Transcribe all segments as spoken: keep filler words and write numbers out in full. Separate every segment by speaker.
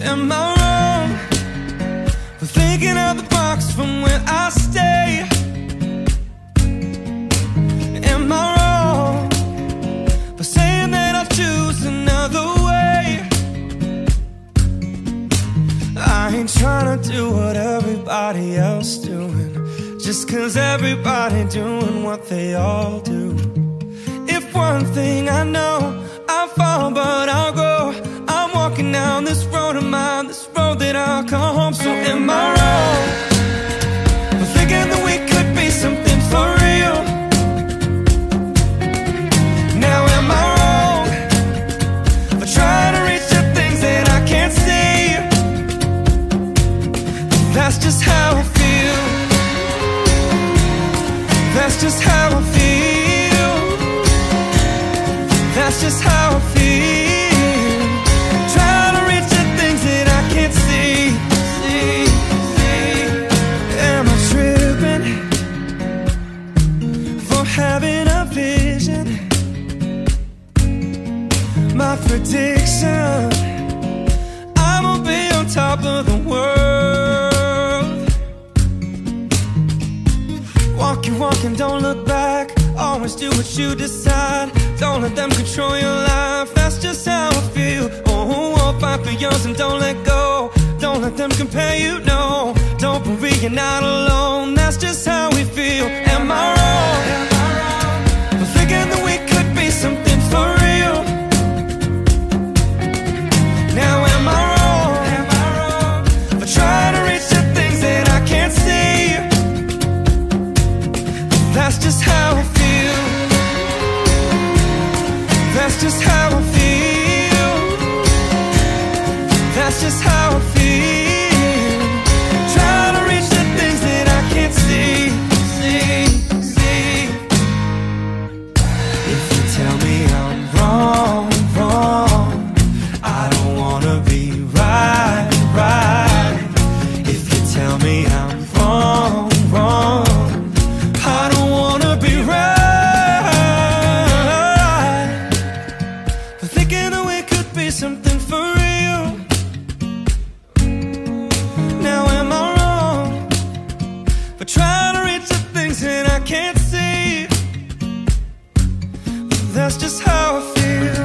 Speaker 1: am I wrong for thinking out the box from where I stay? Am I wrong for saying that I'll choose another way? I ain't trying to do what everybody else doing, just cause everybody doing what they all do. If one thing I know, I'll fall but I'll grow. I'm walking down this road of mine, this road that I'll call home. So am I wrong for thinking that we could be something for real? Now am I wrong for trying to reach the things that I can't see? That's just how I feel. That's just how I feel. That's just how I feel. Trying to reach the things that I can't see. See, see. Am I tripping for having a vision? My prediction, I will be on top of the world. Walking, walking, don't look back. Always do what you decide. Don't let them control your life. That's just how I feel. Oh, oh, fight for yours and don't let go. Don't let them compare you, no. Don't worry, you're not alone. That's just how we feel. Am I wrong for thinking that we could be something for real? Now am I wrong for trying to reach the things that I can't see? That's just how I feel. That's just how I feel. That's just how I feel. Trying to reach the things that I can't see. See, see. If you tell me I'm wrong, wrong, I don't wanna be right, right. If you tell me I'm wrong, wrong, I don't wanna be right for thinking that we could be something for real. Now am I wrong for trying to reach the things that I can't see? That's just how I feel.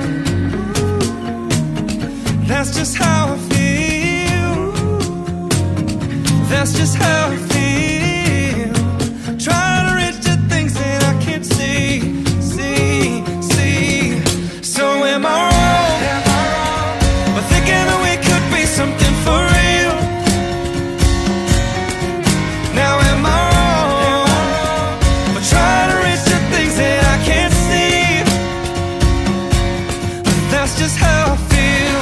Speaker 1: That's just how I feel. That's just how I feel. Trying to reach the things that I can't see, see, see. So am I wrong for thinking that we could be something for real? Now am I wrong for trying to reach the things that I can't see? That's just how I feel.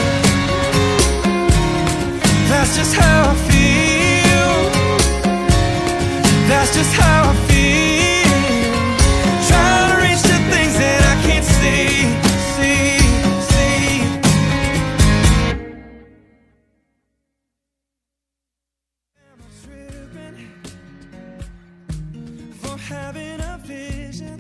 Speaker 1: That's just how I feel. That's just how I feel. Trying to reach the things that I can't see, see, see. Am I tripping for having a vision?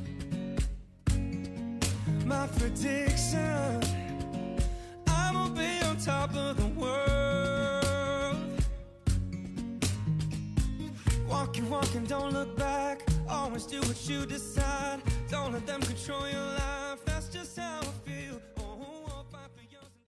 Speaker 1: My prediction, I will be on top of the world. Walking, walking, don't look back. Always do what you decide. Don't let them control your